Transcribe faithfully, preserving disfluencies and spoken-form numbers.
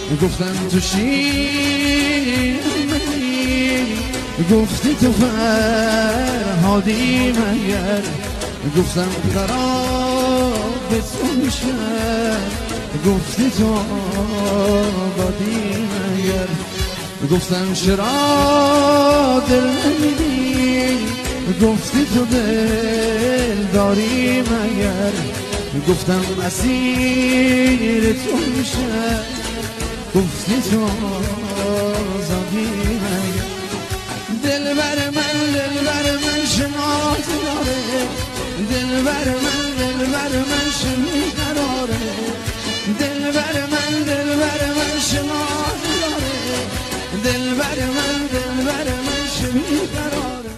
گفتم تو شیرینی، گفتی تو فرهادی مگر، گفتم قرار به تو میشم، گفتی تو آبادی مگر، گفتم چرا دل نمیدی، گفتی تو دل داری مگر، گفتم اسیر تو میشم، گفتی تو آزادی مگر. دل بر من دل بر من شما داره، دل بر من دل بر من شما